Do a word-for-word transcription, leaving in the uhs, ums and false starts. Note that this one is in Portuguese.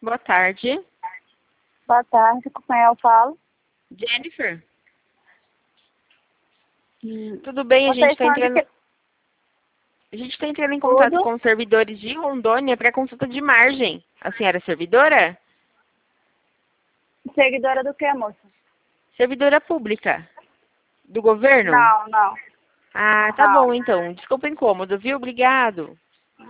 Boa tarde. Boa tarde, com quem eu falo? Jennifer. Hum, Tudo bem? A gente Vocês está são de entrando... que... A gente está entrando em contato Tudo? com os servidores de Rondônia para consulta de margem. A senhora é servidora? Seguidora do que, moça? Servidora pública. Do governo? Não, não, Ah, tá não. bom então. Desculpa o incômodo, viu? Obrigado.